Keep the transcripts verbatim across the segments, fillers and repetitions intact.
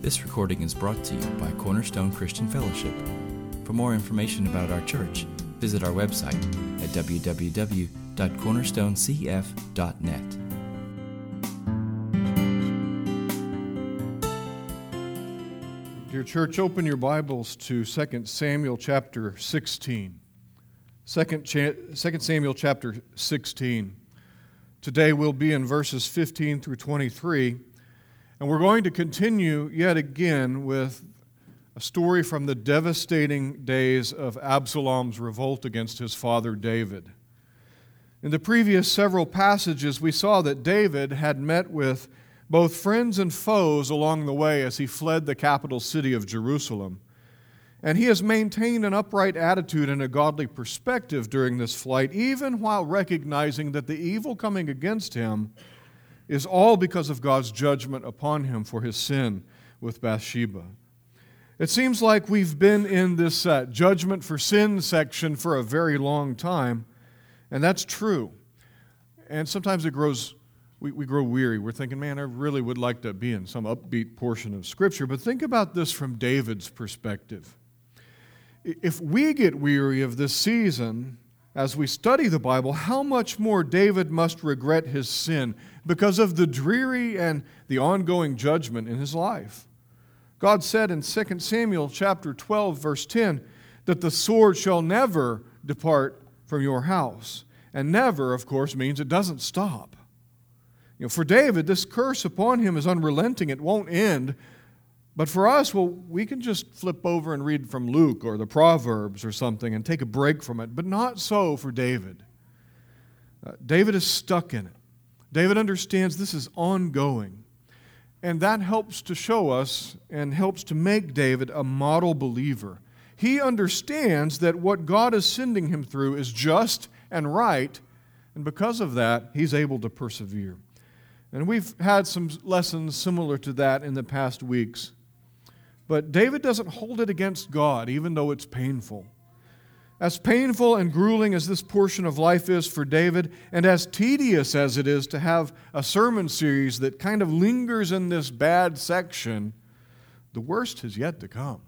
This recording is brought to you by Cornerstone Christian Fellowship. For more information about our church, visit our website at w w w dot cornerstone c f dot net. Dear church, open your Bibles to Second Samuel chapter sixteen. Second Samuel chapter sixteen. Today we'll be in verses fifteen through twenty-three, and we're going to continue yet again with a story from the devastating days of Absalom's revolt against his father David. In the previous several passages, we saw that David had met with both friends and foes along the way as he fled the capital city of Jerusalem. And he has maintained an upright attitude and a godly perspective during this flight, even while recognizing that the evil coming against him is all because of God's judgment upon him for his sin with Bathsheba. It seems like we've been in this uh, judgment for sin section for a very long time, and that's true. And sometimes it grows, we, we grow weary. We're thinking, man, I really would like to be in some upbeat portion of Scripture. But think about this from David's perspective. If we get weary of this season as we study the Bible, how much more David must regret his sin because of the dreary and the ongoing judgment in his life. God said in Second Samuel chapter twelve, verse ten, that the sword shall never depart from your house. And never, of course, means it doesn't stop. You know, for David, this curse upon him is unrelenting. It won't end. But for us, well, we can just flip over and read from Luke or the Proverbs or something and take a break from it. But not so for David. Uh, David is stuck in it. David understands this is ongoing. And that helps to show us and helps to make David a model believer. He understands that what God is sending him through is just and right, and because of that, he's able to persevere. And we've had some lessons similar to that in the past weeks. But David doesn't hold it against God, even though it's painful. As painful and grueling as this portion of life is for David, and as tedious as it is to have a sermon series that kind of lingers in this bad section, the worst is yet to come.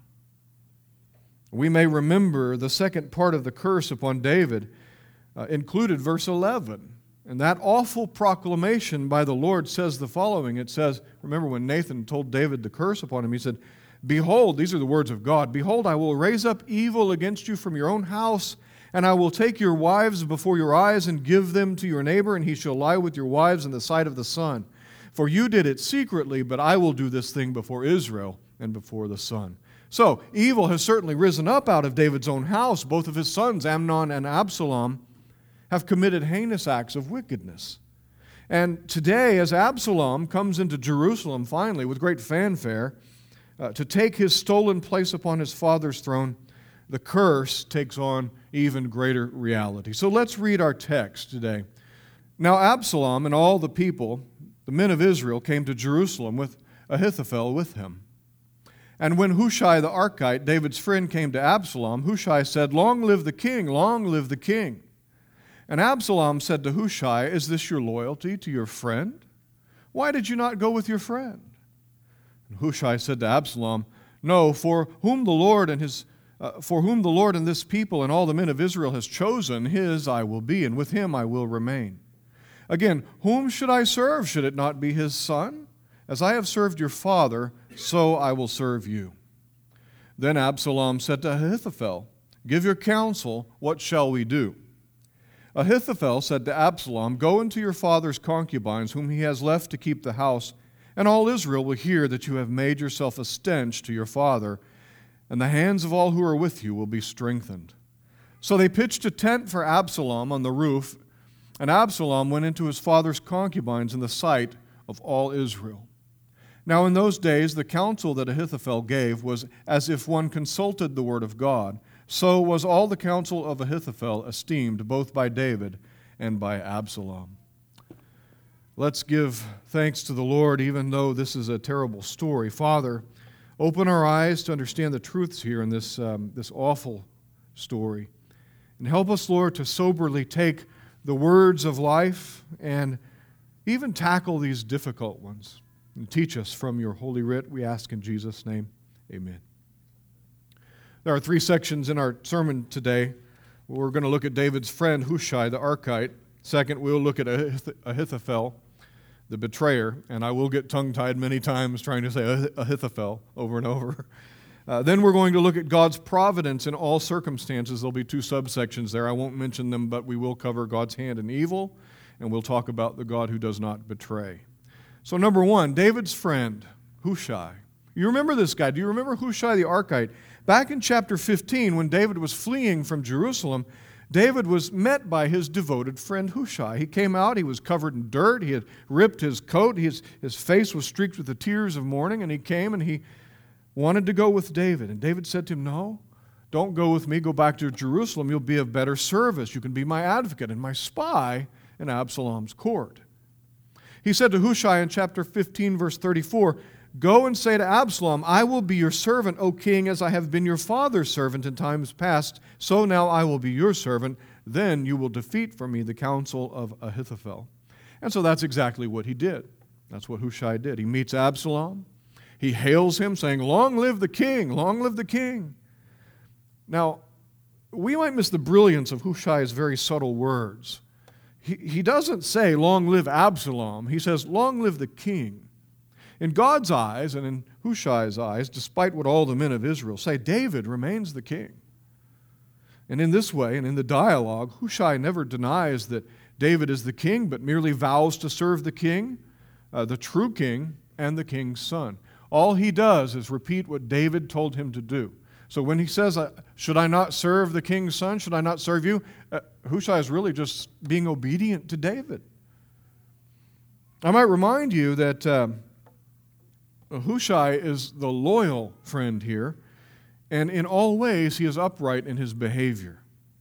We may remember the second part of the curse upon David uh, included verse eleven. And that awful proclamation by the Lord says the following. It says, remember when Nathan told David the curse upon him, he said, "Behold," these are the words of God, "Behold, I will raise up evil against you from your own house, and I will take your wives before your eyes and give them to your neighbor, and he shall lie with your wives in the sight of the sun. For you did it secretly, but I will do this thing before Israel and before the sun." So, evil has certainly risen up out of David's own house. Both of his sons, Amnon and Absalom, have committed heinous acts of wickedness. And today, as Absalom comes into Jerusalem finally with great fanfare, Uh, to take his stolen place upon his father's throne, the curse takes on even greater reality. So let's read our text today. Now Absalom and all the people, the men of Israel, came to Jerusalem with Ahithophel with him. And when Hushai the Archite, David's friend, came to Absalom, Hushai said, "Long live the king, long live the king." And Absalom said to Hushai, "Is this your loyalty to your friend? Why did you not go with your friend?" And Hushai said to Absalom, "No, for whom the Lord and his, uh, for whom the Lord and this people and all the men of Israel has chosen, his I will be, and with him I will remain. Again, whom should I serve? Should it not be his son? As I have served your father, so I will serve you." Then Absalom said to Ahithophel, "Give your counsel, what shall we do?" Ahithophel said to Absalom, "Go into your father's concubines, whom he has left to keep the house, and all Israel will hear that you have made yourself a stench to your father, and the hands of all who are with you will be strengthened." So they pitched a tent for Absalom on the roof, and Absalom went into his father's concubines in the sight of all Israel. Now in those days the counsel that Ahithophel gave was as if one consulted the word of God. So was all the counsel of Ahithophel esteemed both by David and by Absalom. Let's give thanks to the Lord, even though this is a terrible story. Father, open our eyes to understand the truths here in this, um, this awful story. And help us, Lord, to soberly take the words of life and even tackle these difficult ones. and teach us from your holy writ, we ask in Jesus' name. Amen. There are three sections in our sermon today. We're going to look at David's friend Hushai the Archite. Second, we'll look at Ahithophel, the betrayer, and I will get tongue-tied many times trying to say Ahithophel over and over. Uh, then we're going to look at God's providence in all circumstances. There'll be two subsections there. I won't mention them, but we will cover God's hand in evil, and we'll talk about the God who does not betray. So number one, David's friend, Hushai. You remember this guy. Do you remember Hushai the Archite? Back in chapter fifteen, when David was fleeing from Jerusalem, David was met by his devoted friend Hushai. He came out, he was covered in dirt, he had ripped his coat, his, his face was streaked with the tears of mourning, and he came and he wanted to go with David. And David said to him, no, don't go with me, go back to Jerusalem, you'll be of better service. You can be my advocate and my spy in Absalom's court. He said to Hushai in chapter fifteen, verse thirty-four, go and say to Absalom, I will be your servant, O king, as I have been your father's servant in times past, so now I will be your servant. Then you will defeat for me the counsel of Ahithophel. And so that's exactly what he did. That's what Hushai did. He meets Absalom. He hails him, saying, long live the king, long live the king. Now, we might miss the brilliance of Hushai's very subtle words. He, he doesn't say, long live Absalom. He says, long live the king. In God's eyes and in Hushai's eyes, despite what all the men of Israel say, David remains the king. And in this way, and in the dialogue, Hushai never denies that David is the king, but merely vows to serve the king, uh, the true king, and the king's son. All he does is repeat what David told him to do. So when he says, should I not serve the king's son? Should I not serve you? Uh, Hushai is really just being obedient to David. I might remind you that um, Hushai is the loyal friend here, and in all ways he is upright in his behavior.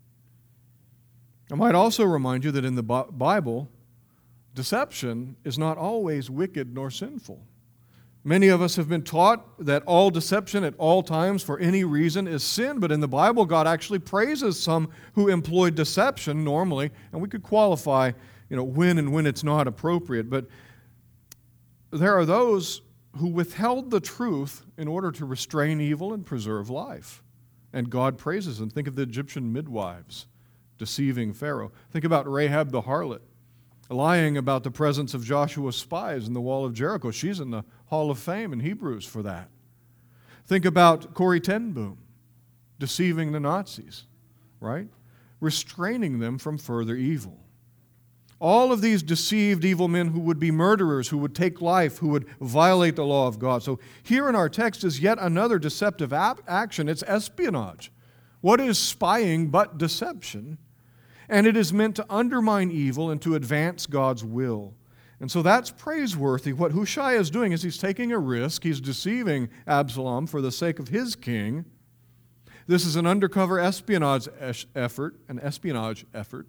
I might also remind you that in the Bible, deception is not always wicked nor sinful. Many of us have been taught that all deception at all times for any reason is sin, but in the Bible, God actually praises some who employ deception normally, and we could qualify, you know, when and when it's not appropriate. But there are those who withheld the truth in order to restrain evil and preserve life, and God praises them. Think of the Egyptian midwives deceiving Pharaoh. Think about Rahab the harlot, lying about the presence of Joshua's spies in the wall of Jericho. She's in the Hall of Fame in Hebrews for that. Think about Corrie ten Boom, deceiving the Nazis, right? Restraining them from further evil. All of these deceived evil men who would be murderers, who would take life, who would violate the law of God. So here in our text is yet another deceptive ap- action. It's espionage. What is spying but deception? And it is meant to undermine evil and to advance God's will. And so that's praiseworthy. What Hushai is doing is he's taking a risk. He's deceiving Absalom for the sake of his king. This is an undercover espionage effort, an espionage effort.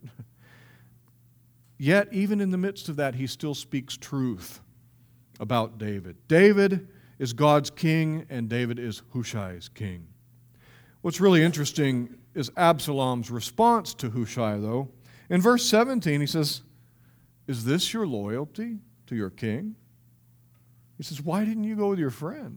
Yet, even in the midst of that, he still speaks truth about David. David is God's king, and David is Hushai's king. What's really interesting is Absalom's response to Hushai, though. In verse seventeen, he says, is this your loyalty to your king? He says, why didn't you go with your friend?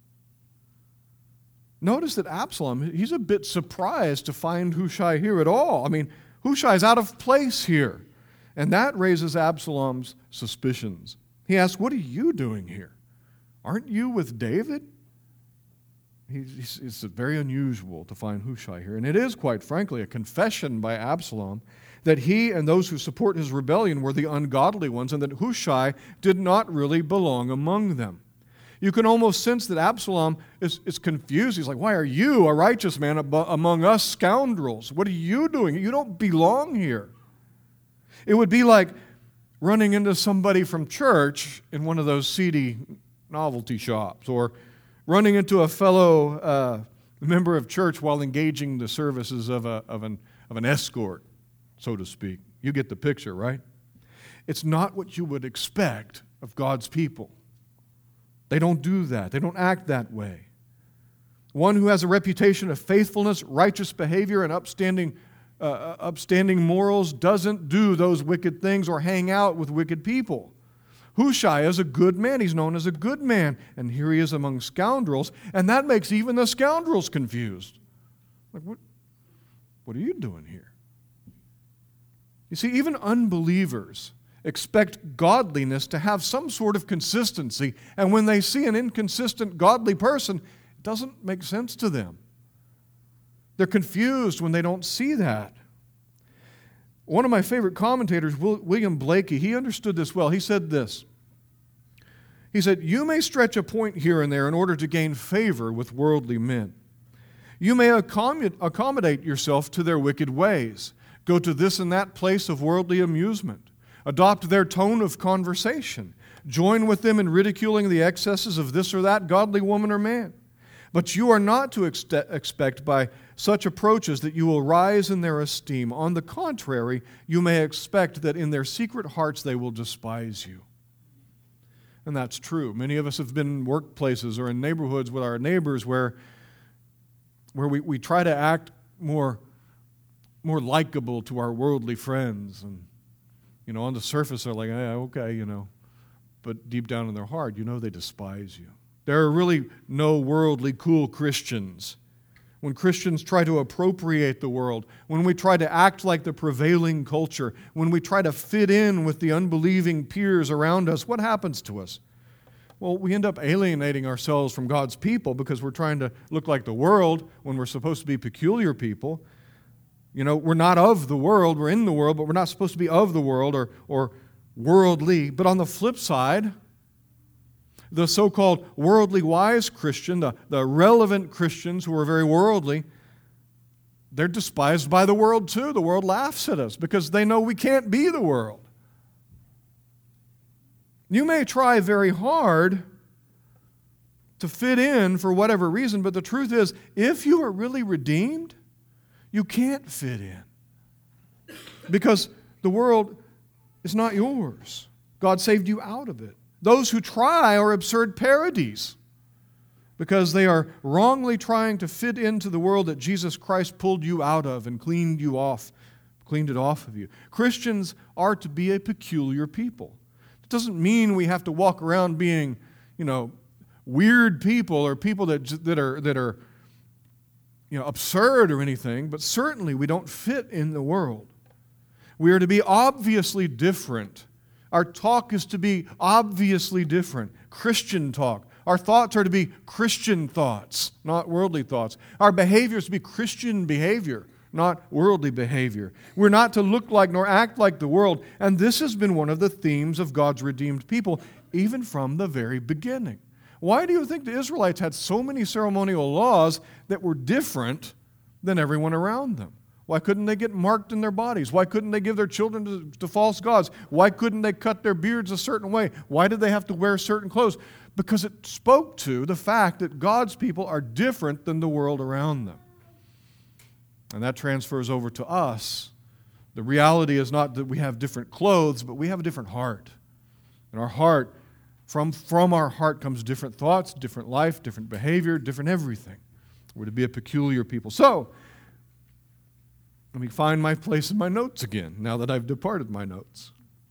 Notice that Absalom, he's a bit surprised to find Hushai here at all. I mean, Hushai's out of place here. And that raises Absalom's suspicions. He asks, what are you doing here? Aren't you with David? He's, it's very unusual to find Hushai here. And it is, quite frankly, a confession by Absalom that he and those who support his rebellion were the ungodly ones, and that Hushai did not really belong among them. You can almost sense that Absalom is, is confused. He's like, why are you, a righteous man, among us scoundrels? What are you doing? You don't belong here. It would be like running into somebody from church in one of those seedy novelty shops, or running into a fellow uh, member of church while engaging the services of, a, of, an, of an escort, so to speak. You get the picture, right? It's not what you would expect of God's people. They don't do that. They don't act that way. One who has a reputation of faithfulness, righteous behavior, and upstanding, uh, upstanding morals doesn't do those wicked things or hang out with wicked people. Hushai is a good man. He's known as a good man. And here he is among scoundrels. And that makes even the scoundrels confused. Like, what, what are you doing here? You see, even unbelievers expect godliness to have some sort of consistency. And when they see an inconsistent godly person, it doesn't make sense to them. They're confused when they don't see that. One of my favorite commentators, William Blakey, he understood this well. He said this. He said, "You may stretch a point here and there in order to gain favor with worldly men. You may accommodate yourself to their wicked ways, go to this and that place of worldly amusement, adopt their tone of conversation, join with them in ridiculing the excesses of this or that godly woman or man. But you are not to ex- expect by such approaches that you will rise in their esteem. On the contrary, you may expect that in their secret hearts they will despise you." And that's true. Many of us have been in workplaces or in neighborhoods with our neighbors where, where we, we try to act more, more likable to our worldly friends. And, you know, on the surface they're like, yeah, okay, you know. But deep down in their heart, you know they despise you. There are really no worldly cool Christians. When Christians try to appropriate the world, when we try to act like the prevailing culture, when we try to fit in with the unbelieving peers around us, what happens to us? Well, we end up alienating ourselves from God's people because we're trying to look like the world when we're supposed to be peculiar people. You know, we're not of the world, we're in the world, but we're not supposed to be of the world or, or worldly. But on the flip side, the so-called worldly wise Christian, the, the relevant Christians who are very worldly, they're despised by the world too. The world laughs at us because they know we can't be the world. You may try very hard to fit in for whatever reason, but the truth is, if you are really redeemed, you can't fit in because the world is not yours. God saved you out of it. Those who try are absurd parodies because they are wrongly trying to fit into the world that Jesus Christ pulled you out of and cleaned you off, cleaned it off of you. Christians are to be a peculiar people. It doesn't mean we have to walk around being, you know, weird people or people that that are that are you know, absurd or anything, but certainly we don't fit in the world. We are to be obviously different. Our talk is to be obviously different. Christian talk. Our thoughts are to be Christian thoughts, not worldly thoughts. Our behavior is to be Christian behavior, not worldly behavior. We're not to look like nor act like the world. And this has been one of the themes of God's redeemed people, even from the very beginning. Why do you think the Israelites had so many ceremonial laws that were different than everyone around them? Why couldn't they get marked in their bodies? Why couldn't they give their children to, to false gods? Why couldn't they cut their beards a certain way? Why did they have to wear certain clothes? Because it spoke to the fact that God's people are different than the world around them. And that transfers over to us. The reality is not that we have different clothes, but we have a different heart. And our heart, from, from our heart comes different thoughts, different life, different behavior, different everything. We're to be a peculiar people. So, let me find my place in my notes again, now that I've departed my notes.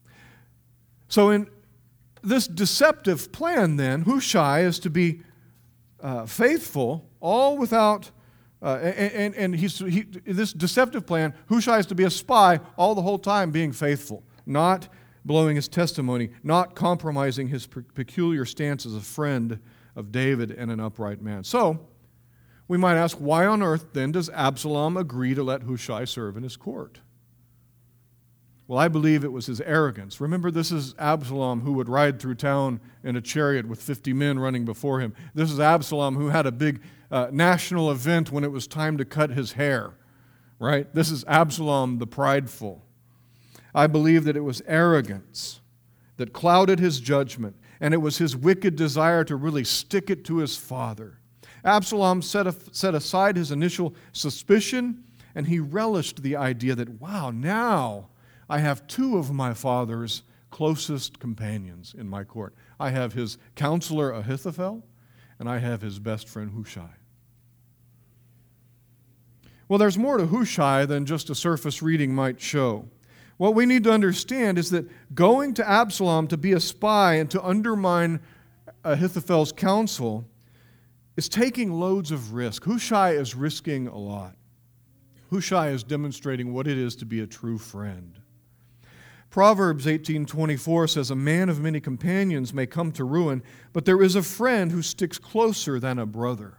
So in this deceptive plan then, Hushai is to be uh, faithful, all without, uh, and, and, and he's, he, this deceptive plan, Hushai is to be a spy all the whole time being faithful, not blowing his testimony, not compromising his pe- peculiar stance as a friend of David and an upright man. So, we might ask, why on earth then does Absalom agree to let Hushai serve in his court? Well, I believe it was his arrogance. Remember, this is Absalom who would ride through town in a chariot with fifty men running before him. This is Absalom who had a big uh, national event when it was time to cut his hair, right? This is Absalom the prideful. I believe that it was arrogance that clouded his judgment, and it was his wicked desire to really stick it to his father. Absalom set, a, set aside his initial suspicion, and he relished the idea that, wow, now I have two of my father's closest companions in my court. I have his counselor Ahithophel, and I have his best friend Hushai. Well, there's more to Hushai than just a surface reading might show. What we need to understand is that going to Absalom to be a spy and to undermine Ahithophel's counsel is taking loads of risk. Hushai is risking a lot. Hushai is demonstrating what it is to be a true friend. Proverbs eighteen twenty-four says, "A man of many companions may come to ruin, but there is a friend who sticks closer than a brother."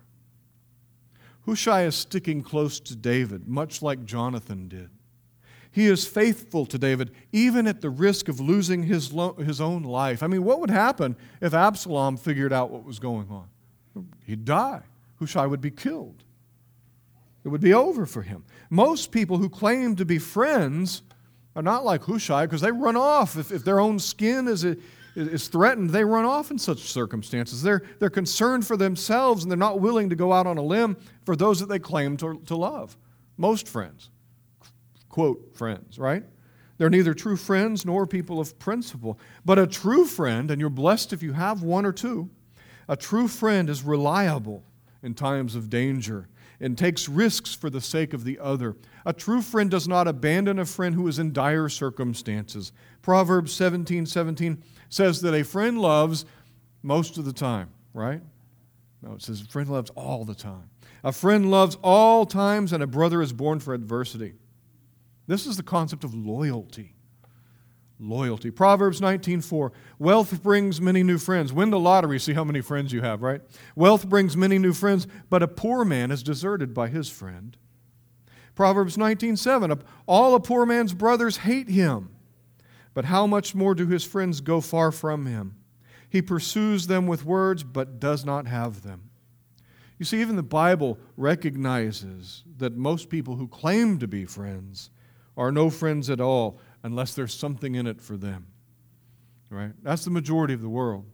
Hushai is sticking close to David, much like Jonathan did. He is faithful to David, even at the risk of losing his, lo- his own life. I mean, what would happen if Absalom figured out what was going on? He'd die. Hushai would be killed. It would be over for him. Most people who claim to be friends are not like Hushai, because they run off. If, if their own skin is, is threatened, they run off in such circumstances. They're, they're concerned for themselves, and they're not willing to go out on a limb for those that they claim to, to love. Most friends. Quote, friends, right? They're neither true friends nor people of principle. But a true friend, and you're blessed if you have one or two, a true friend is reliable in times of danger and takes risks for the sake of the other. A true friend does not abandon a friend who is in dire circumstances. Proverbs seventeen seventeen says that a friend loves most of the time, right? No, it says a friend loves all the time. A friend loves all times, and a brother is born for adversity. This is the concept of loyalty. Loyalty. Proverbs nineteen four, "Wealth brings many new friends." Win the lottery, see how many friends you have, right? "Wealth brings many new friends, but a poor man is deserted by his friend." Proverbs nineteen seven, "All a poor man's brothers hate him, but how much more do his friends go far from him? He pursues them with words, but does not have them." You see, even the Bible recognizes that most people who claim to be friends are no friends at all unless there's something in it for them. Right? That's the majority of the world.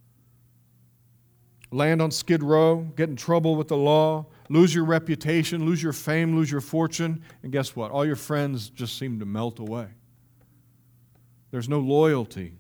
Land on Skid Row, get in trouble with the law, lose your reputation, lose your fame, lose your fortune, and guess what? All your friends just seem to melt away. There's no loyalty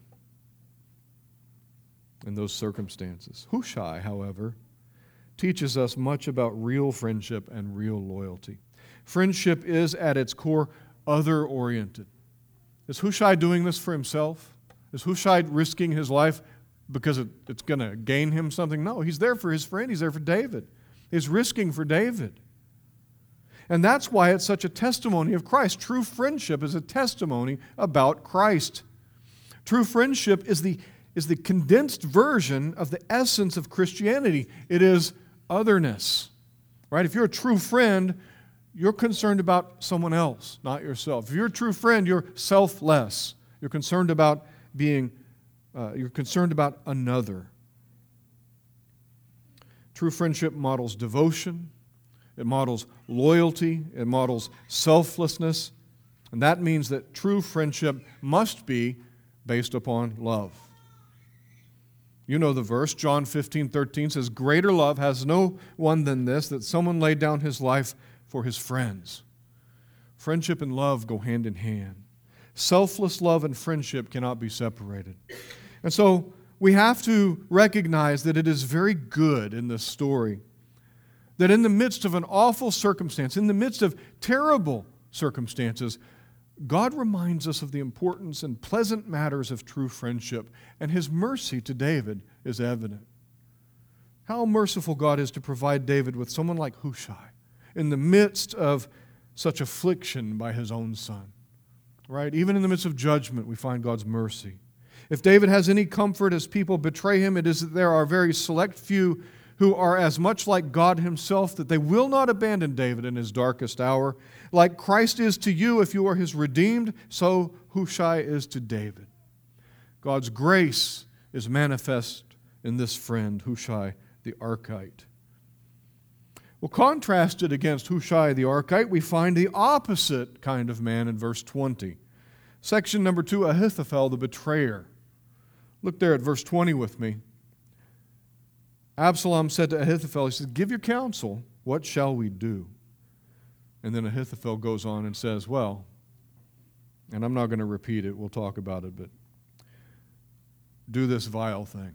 in those circumstances. Hushai, however, teaches us much about real friendship and real loyalty. Friendship is, at its core, other-oriented. Is Hushai doing this for himself? Is Hushai risking his life because it, it's going to gain him something? No, he's there for his friend. He's there for David. He's risking for David. And that's why it's such a testimony of Christ. True friendship is a testimony about Christ. True friendship is the, is the condensed version of the essence of Christianity. It is otherness. Right? If you're a true friend, you're concerned about someone else, not yourself. If you're a true friend, you're selfless. You're concerned about being, uh, you're concerned about another. True friendship models devotion. It models loyalty. It models selflessness. And that means that true friendship must be based upon love. You know the verse, John fifteen thirteen says, "Greater love has no one than this, that someone laid down his life for his friends." Friendship and love go hand in hand. Selfless love and friendship cannot be separated. And so we have to recognize that it is very good in this story that in the midst of an awful circumstance, in the midst of terrible circumstances, God reminds us of the importance and pleasant matters of true friendship, and His mercy to David is evident. How merciful God is to provide David with someone like Hushai in the midst of such affliction by his own son. Right? Even in the midst of judgment, we find God's mercy. If David has any comfort as people betray him, it is that there are very select few who are as much like God Himself that they will not abandon David in his darkest hour. Like Christ is to you if you are His redeemed, so Hushai is to David. God's grace is manifest in this friend, Hushai the Archite. Well, contrasted against Hushai the Archite, we find the opposite kind of man in verse twenty. Section number two, Ahithophel the betrayer. Look there at verse twenty with me. Absalom said to Ahithophel, he said, "Give your counsel, what shall we do?" And then Ahithophel goes on and says, well, and I'm not going to repeat it, we'll talk about it, but do this vile thing.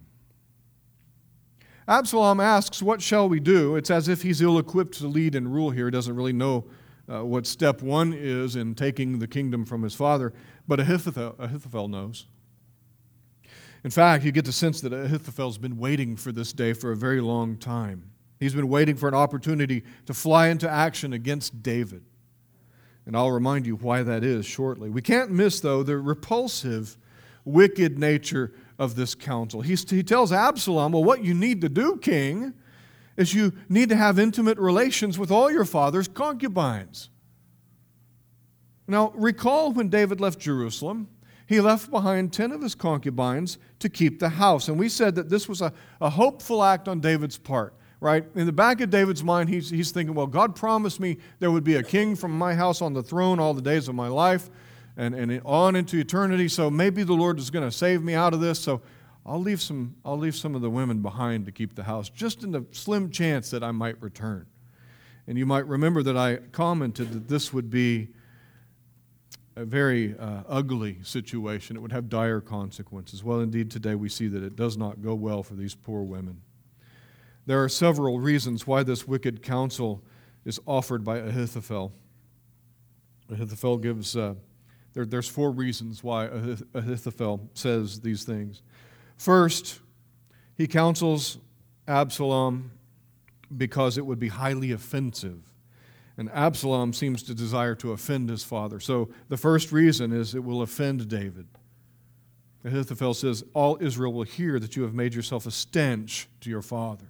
Absalom asks, what shall we do? It's as if he's ill-equipped to lead and rule here. He doesn't really know uh, what step one is in taking the kingdom from his father, but Ahithophel, Ahithophel knows. In fact, you get the sense that Ahithophel's been waiting for this day for a very long time. He's been waiting for an opportunity to fly into action against David. And I'll remind you why that is shortly. We can't miss, though, the repulsive, wicked nature of this counsel. He, he tells Absalom, well, what you need to do, king, is you need to have intimate relations with all your father's concubines. Now, recall when David left Jerusalem, he left behind ten of his concubines to keep the house. And we said that this was a, a hopeful act on David's part, right? In the back of David's mind, he's, he's thinking, well, God promised me there would be a king from my house on the throne all the days of my life and, and on into eternity, so maybe the Lord is going to save me out of this, so I'll leave some, I'll leave some of the women behind to keep the house, just in the slim chance that I might return. And you might remember that I commented that this would be a very uh, ugly situation. It would have dire consequences. Well, indeed, today we see that it does not go well for these poor women. There are several reasons why this wicked counsel is offered by Ahithophel. Ahithophel gives, uh, there, there's four reasons why Ahithophel says these things. First, he counsels Absalom because it would be highly offensive. And Absalom seems to desire to offend his father. So the first reason is it will offend David. Ahithophel says, all Israel will hear that you have made yourself a stench to your father.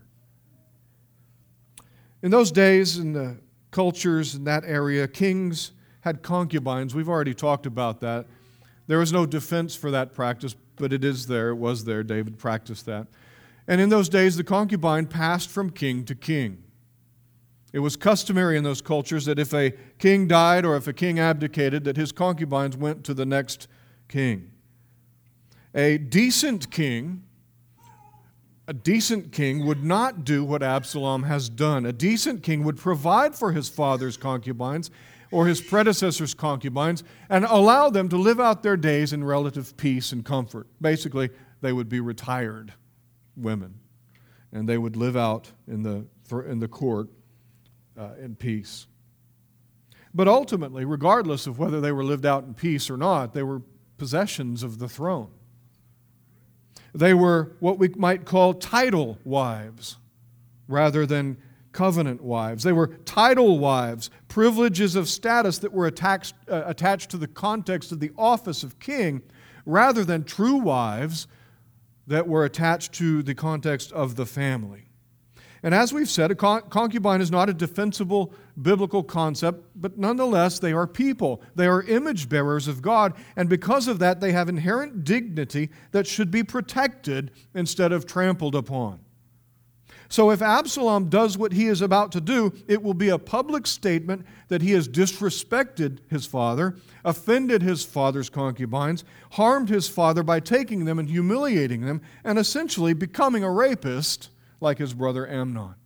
In those days, in the cultures in that area, kings had concubines. We've already talked about that. There was no defense for that practice, but it is there. It was there. David practiced that. And in those days, the concubine passed from king to king. It was customary in those cultures that if a king died or if a king abdicated, that his concubines went to the next king. A decent king, a decent king would not do what Absalom has done. A decent king would provide for his father's concubines or his predecessor's concubines and allow them to live out their days in relative peace and comfort. Basically, they would be retired women, and they would live out in the, in the court Uh, in peace. But ultimately, regardless of whether they were lived out in peace or not, they were possessions of the throne. They were what we might call title wives rather than covenant wives. They were title wives, privileges of status that were attached, uh, attached to the context of the office of king rather than true wives that were attached to the context of the family. And as we've said, a con- concubine is not a defensible biblical concept, but nonetheless, they are people. They are image bearers of God, and because of that, they have inherent dignity that should be protected instead of trampled upon. So if Absalom does what he is about to do, it will be a public statement that he has disrespected his father, offended his father's concubines, harmed his father by taking them and humiliating them, and essentially becoming a rapist like his brother Amnon.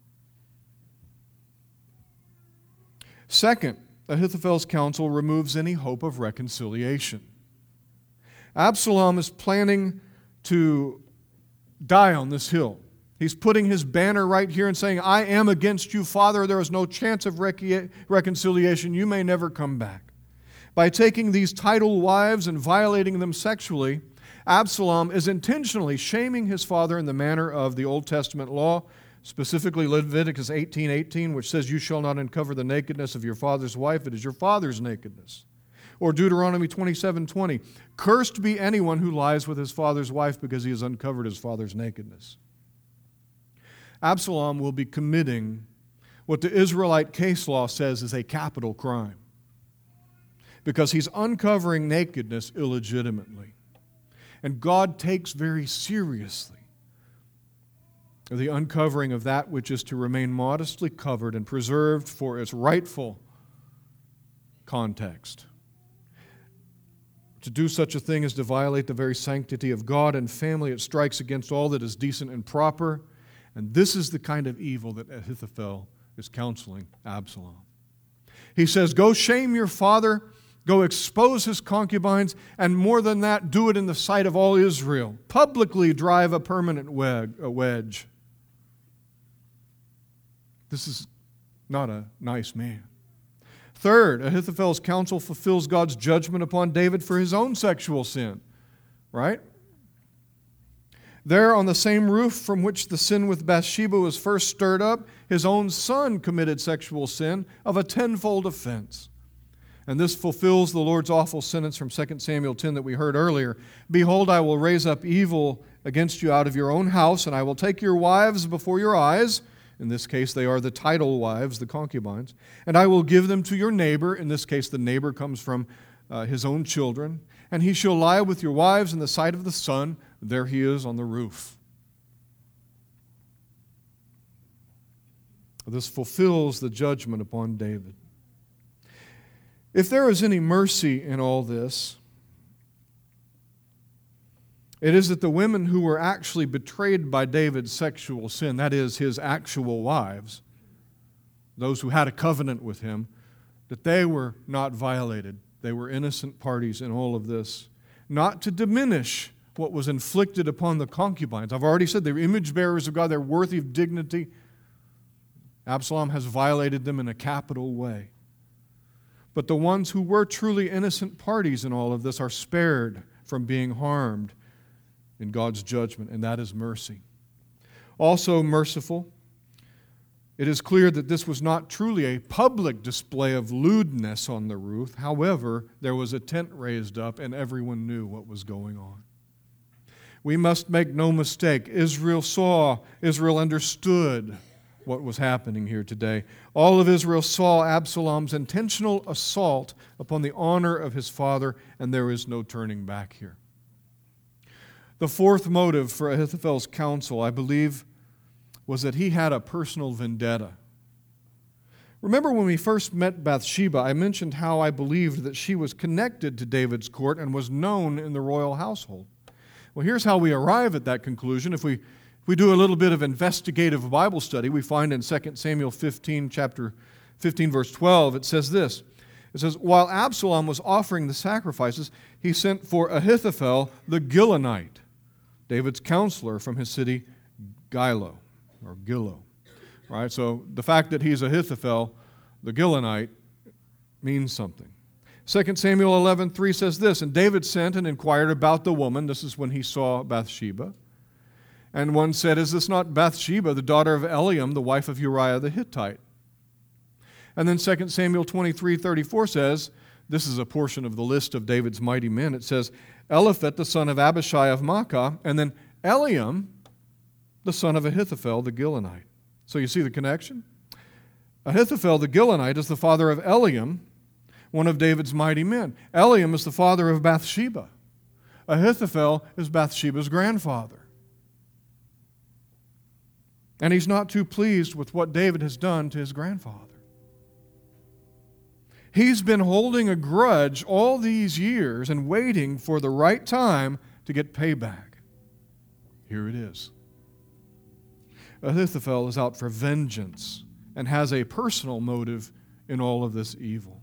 Second, Ahithophel's counsel removes any hope of reconciliation. Absalom is planning to die on this hill. He's putting his banner right here and saying, I am against you, Father. There is no chance of rec- reconciliation. You may never come back. By taking these title wives and violating them sexually, Absalom is intentionally shaming his father in the manner of the Old Testament law, specifically Leviticus eighteen eighteen, which says, you shall not uncover the nakedness of your father's wife. It is your father's nakedness. Or Deuteronomy twenty-seven twenty, cursed be anyone who lies with his father's wife because he has uncovered his father's nakedness. Absalom will be committing what the Israelite case law says is a capital crime because he's uncovering nakedness illegitimately. And God takes very seriously the uncovering of that which is to remain modestly covered and preserved for its rightful context. To do such a thing is to violate the very sanctity of God and family. It strikes against all that is decent and proper. And this is the kind of evil that Ahithophel is counseling Absalom. He says, go shame your father, go expose his concubines, and more than that, do it in the sight of all Israel. Publicly drive a permanent wedge. This is not a nice man. Third, Ahithophel's counsel fulfills God's judgment upon David for his own sexual sin, right? There on the same roof from which the sin with Bathsheba was first stirred up, his own son committed sexual sin of a tenfold offense. And this fulfills the Lord's awful sentence from Second Samuel ten that we heard earlier. Behold, I will raise up evil against you out of your own house, and I will take your wives before your eyes. In this case, they are the title wives, the concubines. And I will give them to your neighbor. In this case, the neighbor comes from uh, his own children. And he shall lie with your wives in the sight of the sun. There he is on the roof. This fulfills the judgment upon David. If there is any mercy in all this, it is that the women who were actually betrayed by David's sexual sin, that is, his actual wives, those who had a covenant with him, that they were not violated. They were innocent parties in all of this. Not to diminish what was inflicted upon the concubines. I've already said they're image bearers of God. They're worthy of dignity. Absalom has violated them in a capital way. But the ones who were truly innocent parties in all of this are spared from being harmed in God's judgment, and that is mercy. Also merciful, it is clear that this was not truly a public display of lewdness on the roof. However, there was a tent raised up, and everyone knew what was going on. We must make no mistake. Israel saw, Israel understood what was happening here today. All of Israel saw Absalom's intentional assault upon the honor of his father, and there is no turning back here. The fourth motive for Ahithophel's counsel, I believe, was that he had a personal vendetta. Remember when we first met Bathsheba, I mentioned how I believed that she was connected to David's court and was known in the royal household. Well, here's how we arrive at that conclusion. If we, if we do a little bit of investigative Bible study, we find in Second Samuel fifteen, chapter fifteen, verse twelve, it says this. It says, while Absalom was offering the sacrifices, he sent for Ahithophel the Gilonite, David's counselor from his city Gilo, or Gilo. Right? So the fact that he's Ahithophel, the Gilonite, means something. Second Samuel eleven three says this, and David sent and inquired about the woman. This is when he saw Bathsheba. And one said, is this not Bathsheba, the daughter of Eliam, the wife of Uriah the Hittite? And then Second Samuel twenty-three thirty-four says, this is a portion of the list of David's mighty men. It says, Eliphet, the son of Abishai of Maacah, and then Eliam, the son of Ahithophel, the Gilonite. So you see the connection? Ahithophel, the Gilonite, is the father of Eliam, one of David's mighty men. Eliam is the father of Bathsheba. Ahithophel is Bathsheba's grandfather. And he's not too pleased with what David has done to his grandfather. He's been holding a grudge all these years and waiting for the right time to get payback. Here it is. Ahithophel is out for vengeance and has a personal motive in all of this evil.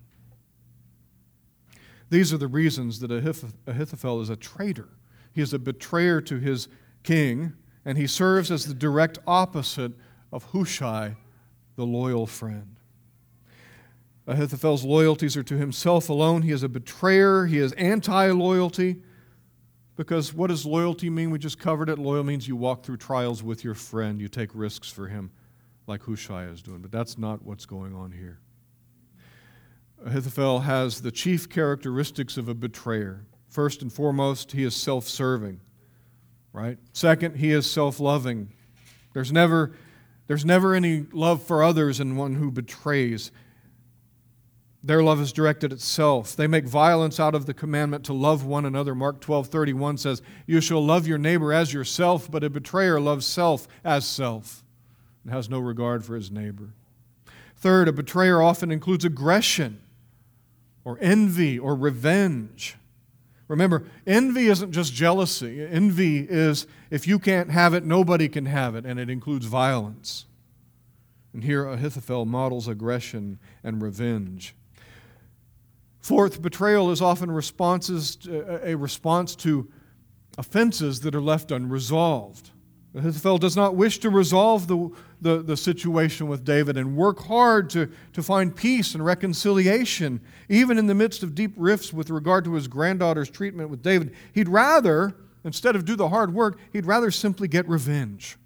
These are the reasons that Ahithophel is a traitor. He is a betrayer to his king, and he serves as the direct opposite of Hushai, the loyal friend. Ahithophel's loyalties are to himself alone. He is a betrayer. He is anti-loyalty. Because what does loyalty mean? We just covered it. Loyal means you walk through trials with your friend. You take risks for him like Hushai is doing. But that's not what's going on here. Ahithophel has the chief characteristics of a betrayer. First and foremost, he is self-serving. Right? Second, he is self-loving. There's never, there's never any love for others in one who betrays. Their love is directed at self. They make violence out of the commandment to love one another. Mark twelve thirty-one says, you shall love your neighbor as yourself, but a betrayer loves self as self and has no regard for his neighbor. Third, a betrayer often includes aggression or envy or revenge. Remember, envy isn't just jealousy. Envy is if you can't have it, nobody can have it, and it includes violence. And here Ahithophel models aggression and revenge. Fourth, betrayal is often responses to, a response to offenses that are left unresolved. Ahithophel does not wish to resolve the, the, the situation with David and work hard to, to find peace and reconciliation, even in the midst of deep rifts with regard to his granddaughter's treatment with David. He'd rather, instead of do the hard work, he'd rather simply get revenge.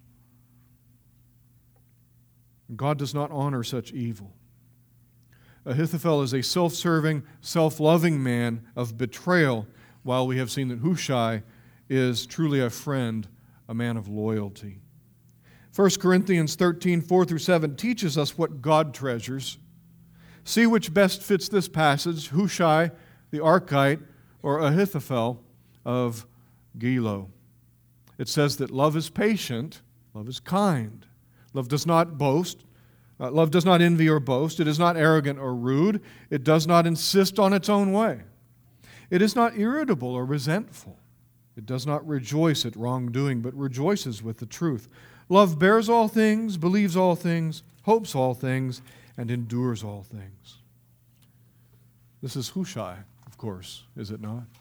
God does not honor such evil. Ahithophel is a self-serving, self-loving man of betrayal, while we have seen that Hushai is truly a friend, a man of loyalty. First Corinthians thirteen, four through seven teaches us what God treasures. See which best fits this passage, Hushai the Archite or Ahithophel of Gilo. It says that love is patient, love is kind. Love does not boast. Uh, love does not envy or boast. It is not arrogant or rude. It does not insist on its own way. It is not irritable or resentful. It does not rejoice at wrongdoing, but rejoices with the truth. Love bears all things, believes all things, hopes all things, and endures all things. This is Hushai, of course, is it not?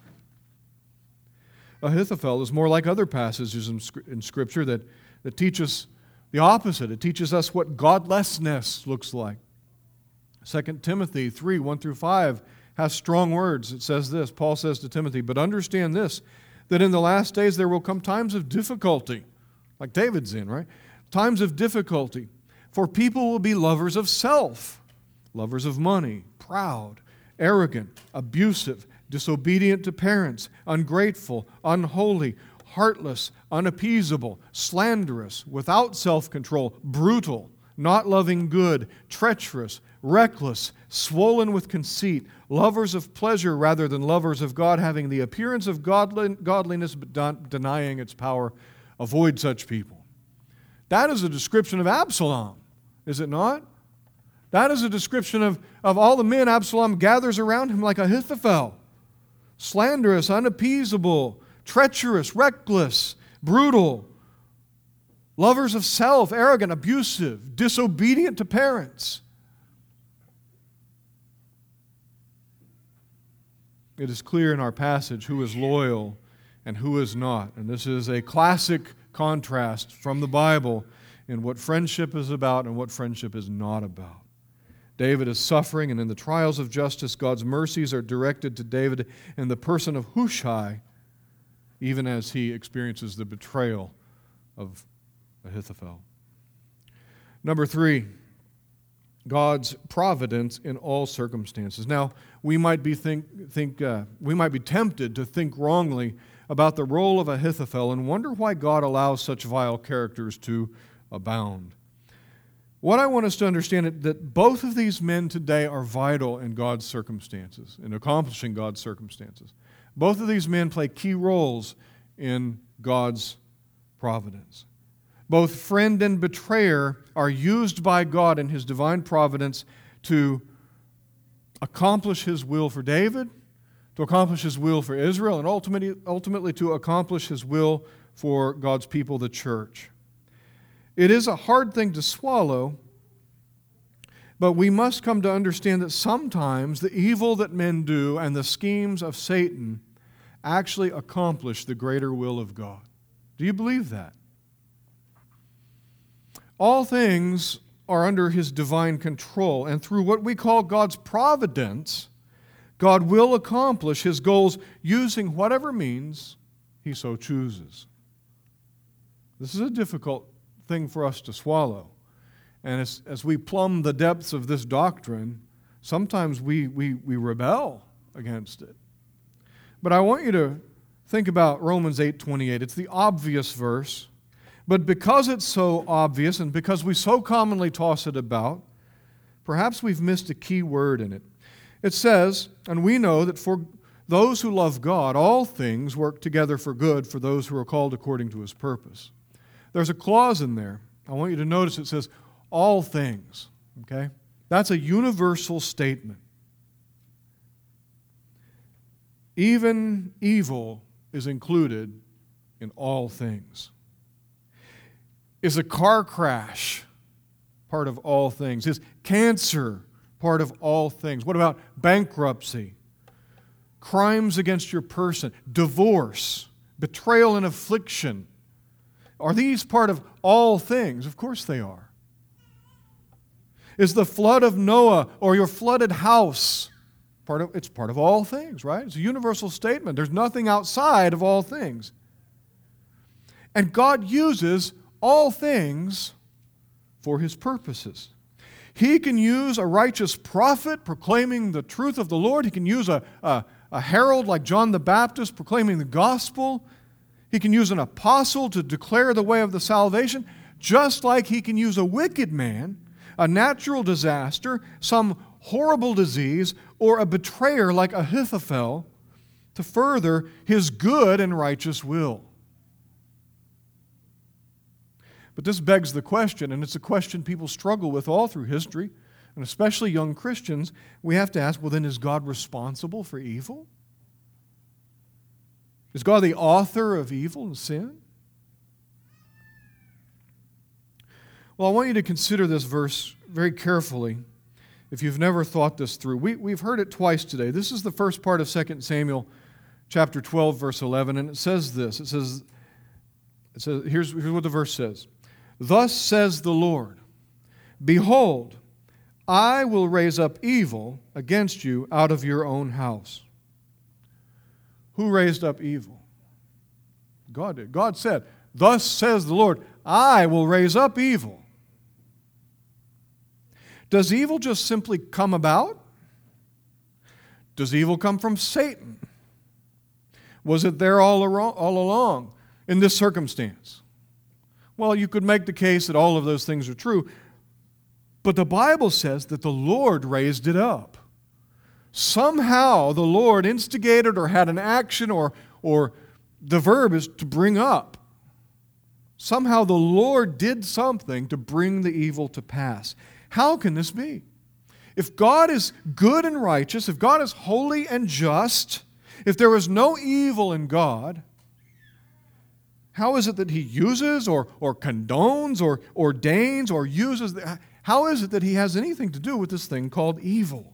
Ahithophel is more like other passages in Scripture that, that teach us the opposite. It teaches us what godlessness looks like. Second Timothy three, one through five has strong words. It says this, Paul says to Timothy, "But understand this, that in the last days there will come times of difficulty," like David's in, right? Times of difficulty. "For people will be lovers of self, lovers of money, proud, arrogant, abusive, disobedient to parents, ungrateful, unholy, heartless, unappeasable, slanderous, without self-control, brutal, not loving good, treacherous, reckless, swollen with conceit, lovers of pleasure rather than lovers of God, having the appearance of godliness but denying its power. Avoid such people." That is a description of Absalom, is it not? That is a description of, of all the men Absalom gathers around him like Ahithophel. Slanderous, unappeasable, treacherous, reckless, brutal, lovers of self, arrogant, abusive, disobedient to parents. It is clear in our passage who is loyal and who is not. And this is a classic contrast from the Bible in what friendship is about and what friendship is not about. David is suffering, and in the trials of justice, God's mercies are directed to David in the person of Hushai, even as he experiences the betrayal of Ahithophel. Number three, God's providence in all circumstances. Now, we might be think think uh, we might be tempted to think wrongly about the role of Ahithophel and wonder why God allows such vile characters to abound. What I want us to understand is that both of these men today are vital in God's circumstances, in accomplishing God's circumstances. Both of these men play key roles in God's providence. Both friend and betrayer are used by God in His divine providence to accomplish His will for David, to accomplish His will for Israel, and ultimately, ultimately to accomplish His will for God's people, the church. It is a hard thing to swallow, but we must come to understand that sometimes the evil that men do and the schemes of Satan actually accomplish the greater will of God. Do you believe that? All things are under His divine control, and through what we call God's providence, God will accomplish His goals using whatever means He so chooses. This is a difficult thing for us to swallow. And as, as we plumb the depths of this doctrine, sometimes we, we, we rebel against it. But I want you to think about Romans eight twenty-eight. It's the obvious verse. But because it's so obvious and because we so commonly toss it about, perhaps we've missed a key word in it. It says, "And we know that for those who love God, all things work together for good for those who are called according to His purpose." There's a clause in there. I want you to notice it says, all things. Okay? That's a universal statement. Even evil is included in all things. Is a car crash part of all things? Is cancer part of all things? What about bankruptcy? Crimes against your person? Divorce? Betrayal and affliction? Are these part of all things? Of course they are. Is the flood of Noah or your flooded house part of, it's part of all things, right? It's a universal statement. There's nothing outside of all things. And God uses all things for His purposes. He can use a righteous prophet proclaiming the truth of the Lord. He can use a, a, a herald like John the Baptist proclaiming the gospel. He can use an apostle to declare the way of the salvation, just like He can use a wicked man, a natural disaster, some horrible disease, or a betrayer like Ahithophel to further His good and righteous will. But this begs the question, and it's a question people struggle with all through history, and especially young Christians. We have to ask, well, then is God responsible for evil? Is God the author of evil and sin? Well, I want you to consider this verse very carefully if you've never thought this through. We, we've heard it twice today. This is the first part of Second Samuel chapter twelve, verse eleven, and it says this. It says, it says here's, here's what the verse says. Thus says the Lord, behold, I will raise up evil against you out of your own house. Who raised up evil? God did. God said, thus says the Lord, I will raise up evil. Does evil just simply come about? Does evil come from Satan? Was it there all along in this circumstance? Well, you could make the case that all of those things are true, but the Bible says that the Lord raised it up. Somehow the Lord instigated or had an action, or, or the verb is to bring up. Somehow the Lord did something to bring the evil to pass. How can this be? If God is good and righteous, if God is holy and just, if there is no evil in God, how is it that He uses or, or condones or ordains or uses? The, how is it that He has anything to do with this thing called evil?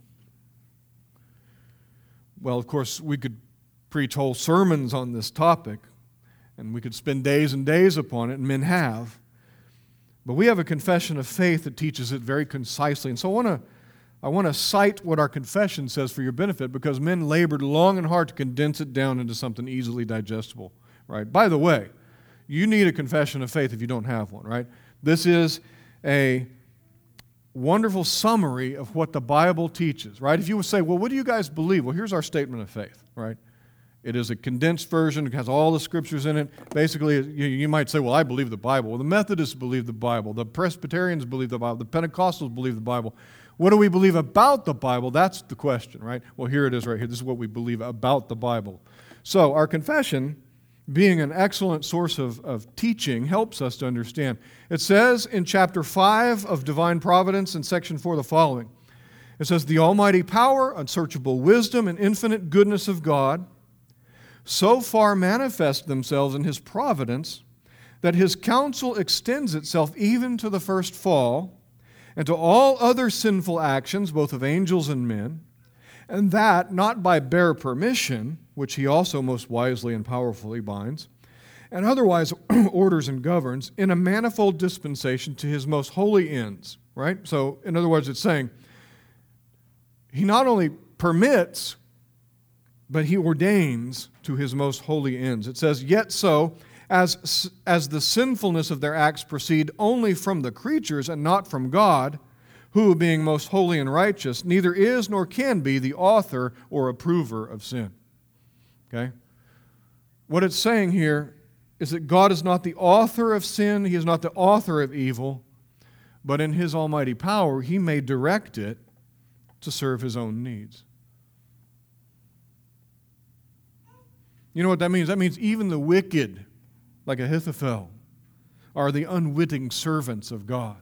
Well, of course, we could preach whole sermons on this topic, and we could spend days and days upon it, and men have. But we have a confession of faith that teaches it very concisely. And so I want to I want to cite what our confession says for your benefit, because men labored long and hard to condense it down into something easily digestible. Right? By the way, you need a confession of faith if you don't have one, right? This is a wonderful summary of what the Bible teaches, right? If you would say, well, what do you guys believe? Well, here's our statement of faith, right? It is a condensed version. It has all the scriptures in it. Basically, you, you might say, well, I believe the Bible. Well, the Methodists believe the Bible. The Presbyterians believe the Bible. The Pentecostals believe the Bible. What do we believe about the Bible? That's the question, right? Well, here it is right here. This is what we believe about the Bible. So our confession, being an excellent source of, of teaching, helps us to understand. It says in chapter five of Divine Providence in section four the following. It says, the almighty power, unsearchable wisdom, and infinite goodness of God so far manifest themselves in His providence that His counsel extends itself even to the first fall and to all other sinful actions, both of angels and men, and that not by bare permission, which He also most wisely and powerfully binds, and otherwise orders and governs in a manifold dispensation to His most holy ends, right? So, in other words, it's saying He not only permits, but He ordains to His most holy ends. It says, yet so, as, as the sinfulness of their acts proceed only from the creatures and not from God, who, being most holy and righteous, neither is nor can be the author or approver of sin. Okay? What it's saying here is that God is not the author of sin, He is not the author of evil, but in His almighty power, He may direct it to serve His own needs. You know what that means? That means even the wicked, like Ahithophel, are the unwitting servants of God.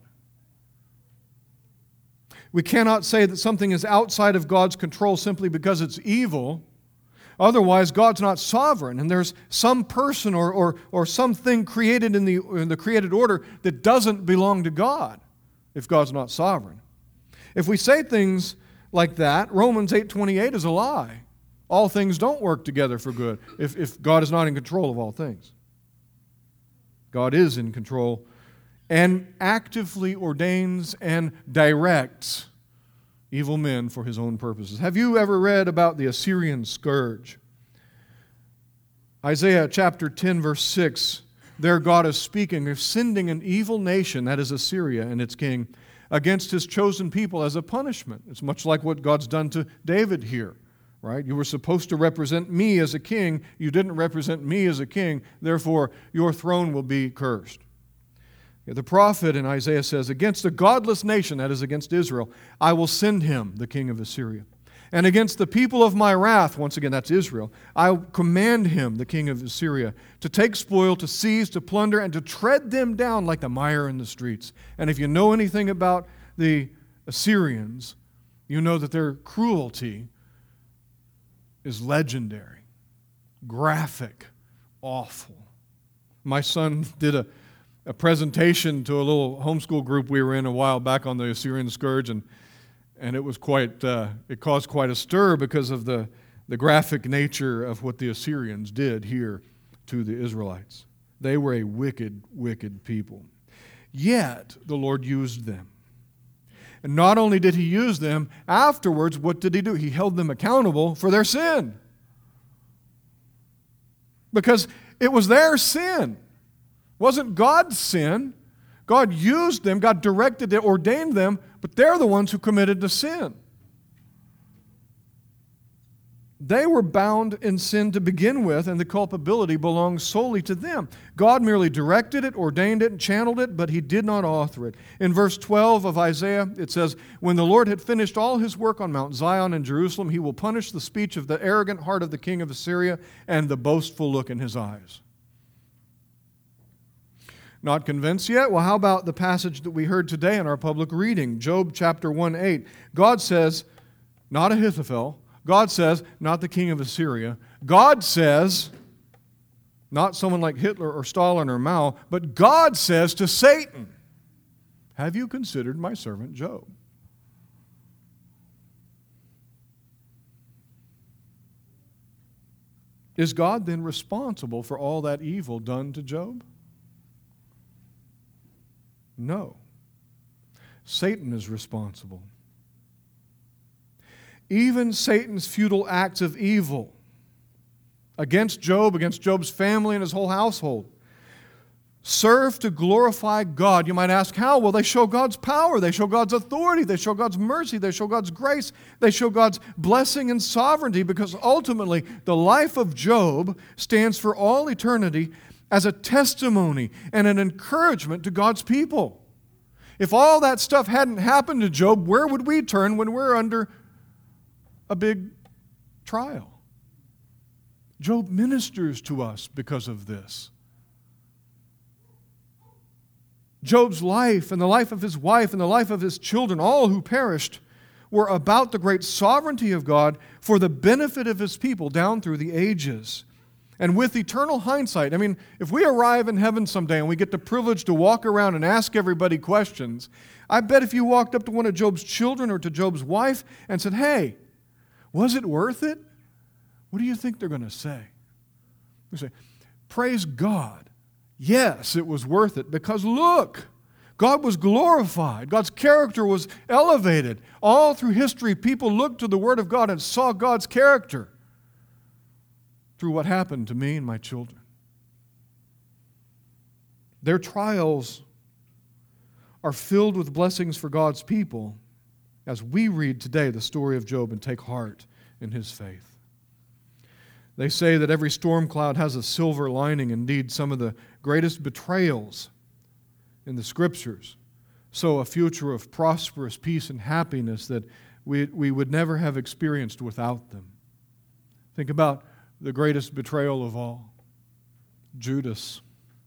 We cannot say that something is outside of God's control simply because it's evil. Otherwise, God's not sovereign, and there's some person or, or, or something created in the, in the created order that doesn't belong to God if God's not sovereign. If we say things like that, Romans eight twenty-eight is a lie. All things don't work together for good if, if God is not in control of all things. God is in control and actively ordains and directs evil men for his own purposes. Have you ever read about the Assyrian scourge? Isaiah chapter ten, verse six, there God is speaking of sending an evil nation, that is Assyria and its king, against his chosen people as a punishment. It's much like what God's done to David here, right? You were supposed to represent me as a king. You didn't represent me as a king. Therefore, your throne will be cursed. The prophet in Isaiah says, against a godless nation, that is against Israel, I will send him, the king of Assyria. And against the people of my wrath, once again, that's Israel, I command him, the king of Assyria, to take spoil, to seize, to plunder, and to tread them down like the mire in the streets. And if you know anything about the Assyrians, you know that their cruelty is legendary, graphic, awful. My son did a a presentation to a little homeschool group we were in a while back on the Assyrian scourge, and and it was quite uh, it caused quite a stir because of the the graphic nature of what the Assyrians did here to the Israelites. They were a wicked, wicked people. Yet the Lord used them. And not only did he use them, afterwards, what did he do? He held them accountable for their sin. Because it was their sin. It wasn't God's sin. God used them, God directed it, ordained them, but they're the ones who committed the sin. They were bound in sin to begin with, and the culpability belongs solely to them. God merely directed it, ordained it, and channeled it, but he did not author it. In verse twelve of Isaiah, it says, when the Lord had finished all his work on Mount Zion and Jerusalem, he will punish the speech of the arrogant heart of the king of Assyria and the boastful look in his eyes. Not convinced yet? Well, how about the passage that we heard today in our public reading, Job chapter one eight? God says, not Ahithophel, God says, not the king of Assyria. God says, not someone like Hitler or Stalin or Mao, but God says to Satan, have you considered my servant Job? Is God then responsible for all that evil done to Job? No. Satan is responsible. Even Satan's futile acts of evil against Job, against Job's family and his whole household, serve to glorify God. You might ask, how? Well, they show God's power. They show God's authority. They show God's mercy. They show God's grace. They show God's blessing and sovereignty, because ultimately the life of Job stands for all eternity as a testimony and an encouragement to God's people. If all that stuff hadn't happened to Job, where would we turn when we're under a big trial? Job ministers to us because of this. Job's life and the life of his wife and the life of his children, all who perished, were about the great sovereignty of God for the benefit of his people down through the ages. And with eternal hindsight, I mean, if we arrive in heaven someday and we get the privilege to walk around and ask everybody questions, I bet if you walked up to one of Job's children or to Job's wife and said, hey, was it worth it? What do you think they're going to say? They say, praise God. Yes, it was worth it, because look, God was glorified. God's character was elevated. All through history, people looked to the Word of God and saw God's character through what happened to me and my children. Their trials are filled with blessings for God's people as we read today the story of Job and take heart in his faith. They say that every storm cloud has a silver lining. Indeed, some of the greatest betrayals in the Scriptures show a future of prosperous peace and happiness that we, we would never have experienced without them. Think about the greatest betrayal of all, Judas.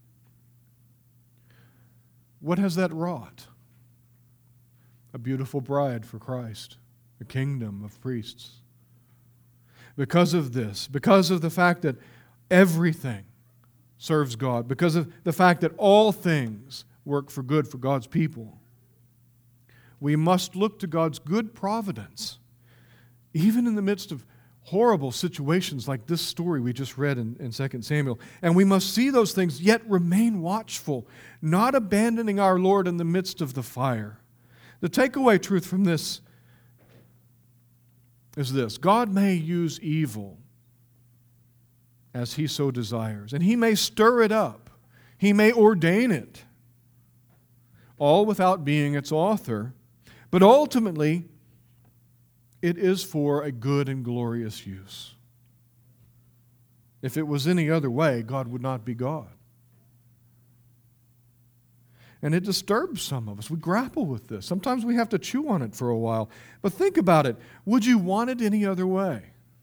What has that wrought? A beautiful bride for Christ, a kingdom of priests. Because of this, because of the fact that everything serves God, because of the fact that all things work for good for God's people, we must look to God's good providence, even in the midst of horrible situations like this story we just read in, in Second Samuel. And we must see those things, yet remain watchful, not abandoning our Lord in the midst of the fire. The takeaway truth from this is this: God may use evil as He so desires, and He may stir it up. He may ordain it, all without being its author. But ultimately, it is for a good and glorious use. If it was any other way, God would not be God. And it disturbs some of us. We grapple with this. Sometimes we have to chew on it for a while. But think about it. Would you want it any other way?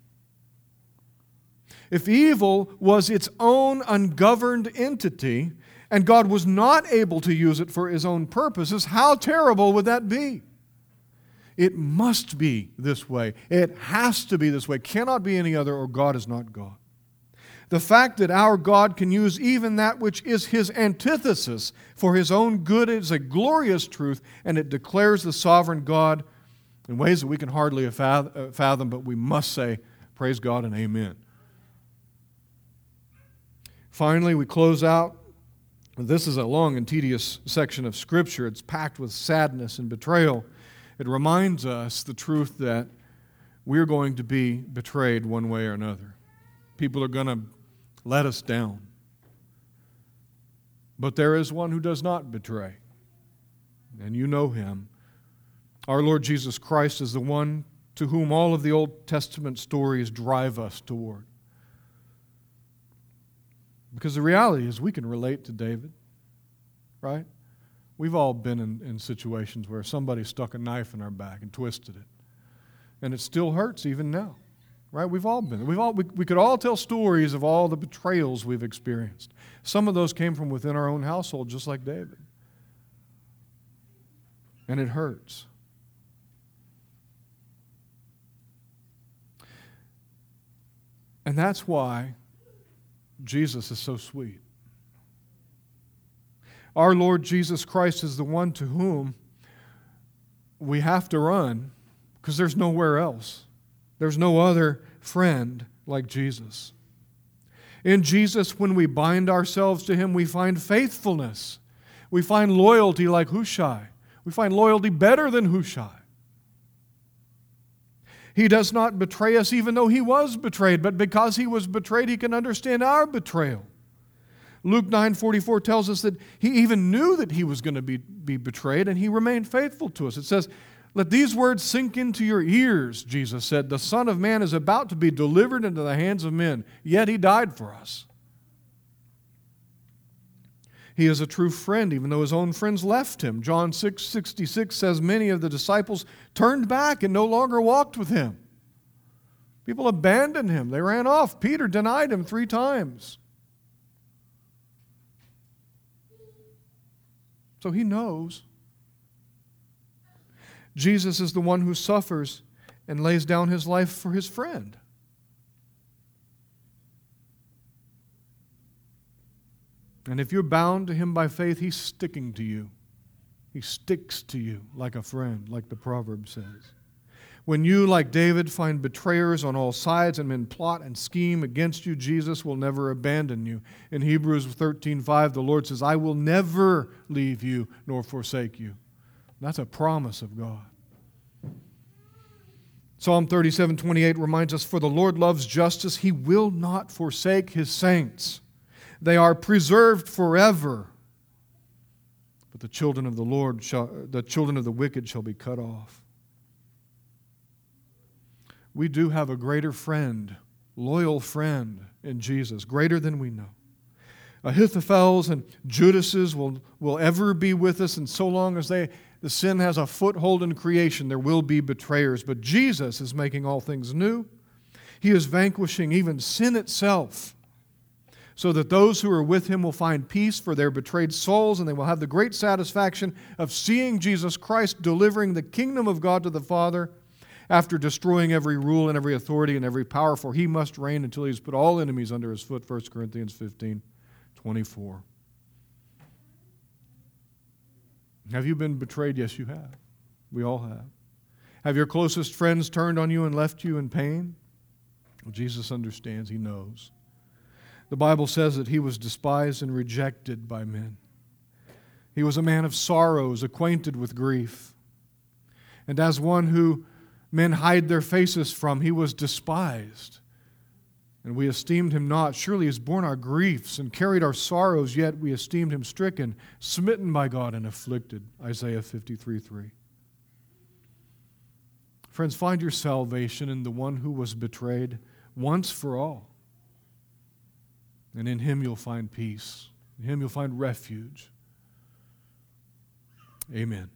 If evil was its own ungoverned entity, and God was not able to use it for His own purposes, how terrible would that be? It must be this way. It has to be this way. It cannot be any other, or God is not God. The fact that our God can use even that which is His antithesis for His own good is a glorious truth, and it declares the sovereign God in ways that we can hardly fathom, but we must say, praise God and amen. Finally, we close out. This is a long and tedious section of Scripture. It's packed with sadness and betrayal. It reminds us the truth that we're going to be betrayed one way or another. People are going to let us down. But there is one who does not betray, and you know Him. Our Lord Jesus Christ is the one to whom all of the Old Testament stories drive us toward. Because the reality is we can relate to David, right? We've all been in, in situations where somebody stuck a knife in our back and twisted it. And it still hurts even now, right? We've all been. We've all, we, we could all tell stories of all the betrayals we've experienced. Some of those came from within our own household, just like David. And it hurts. And that's why Jesus is so sweet. Our Lord Jesus Christ is the one to whom we have to run because there's nowhere else. There's no other friend like Jesus. In Jesus, when we bind ourselves to Him, we find faithfulness. We find loyalty like Hushai. We find loyalty better than Hushai. He does not betray us even though He was betrayed, but because He was betrayed, He can understand our betrayal. Luke nine forty-four tells us that He even knew that He was going to be, be betrayed, and He remained faithful to us. It says, "Let these words sink into your ears," Jesus said. "The Son of Man is about to be delivered into the hands of men, yet He died for us." He is a true friend, even though His own friends left Him. John six sixty-six says, "Many of the disciples turned back and no longer walked with Him." People abandoned Him. They ran off. Peter denied Him three times. So He knows. Jesus is the one who suffers and lays down His life for His friend. And if you're bound to Him by faith, He's sticking to you. He sticks to you like a friend, like the proverb says. When you, like David, find betrayers on all sides and men plot and scheme against you, Jesus will never abandon you. In Hebrews thirteen five, the Lord says, "I will never leave you nor forsake you." That's a promise of God. Psalm thirty-seven twenty-eight reminds us, "For the Lord loves justice. He will not forsake His saints. They are preserved forever. But the children of the Lord shall, the children of the wicked shall be cut off." We do have a greater friend, loyal friend in Jesus, greater than we know. Ahithophels and Judases will, will ever be with us, and so long as they, the sin has a foothold in creation, there will be betrayers. But Jesus is making all things new. He is vanquishing even sin itself, so that those who are with Him will find peace for their betrayed souls, and they will have the great satisfaction of seeing Jesus Christ delivering the kingdom of God to the Father after destroying every rule and every authority and every power, for He must reign until He has put all enemies under His foot, First Corinthians fifteen twenty-four. Have you been betrayed? Yes, you have. We all have. Have your closest friends turned on you and left you in pain? Jesus understands. He knows. The Bible says that he was despised and rejected by men. He was a man of sorrows, acquainted with grief. And as one who men hide their faces from, he was despised. And we esteemed him not. Surely he has borne our griefs and carried our sorrows, yet we esteemed him stricken, smitten by God, and afflicted. Isaiah fifty-three three. Friends, find your salvation in the one who was betrayed once for all. And in him you'll find peace. In him you'll find refuge. Amen.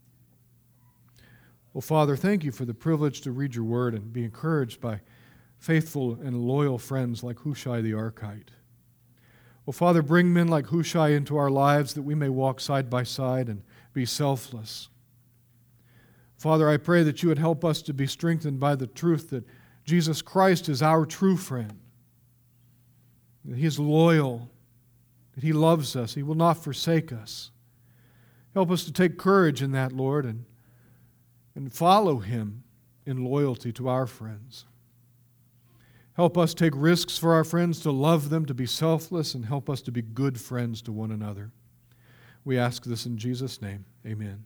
Well, Father, thank you for the privilege to read your word and be encouraged by faithful and loyal friends like Hushai the Archite. Well, Father, bring men like Hushai into our lives that we may walk side by side and be selfless. Father, I pray that you would help us to be strengthened by the truth that Jesus Christ is our true friend, that he is loyal, that he loves us, he will not forsake us. Help us to take courage in that, Lord, and, and follow him in loyalty to our friends. Help us take risks for our friends, to love them, to be selfless, and help us to be good friends to one another. We ask this in Jesus' name. Amen.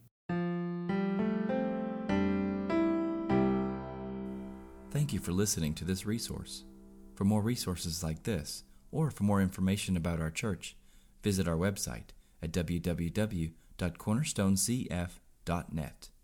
Thank you for listening to this resource. For more resources like this, or for more information about our church, visit our website at w w w dot cornerstone c f dot net.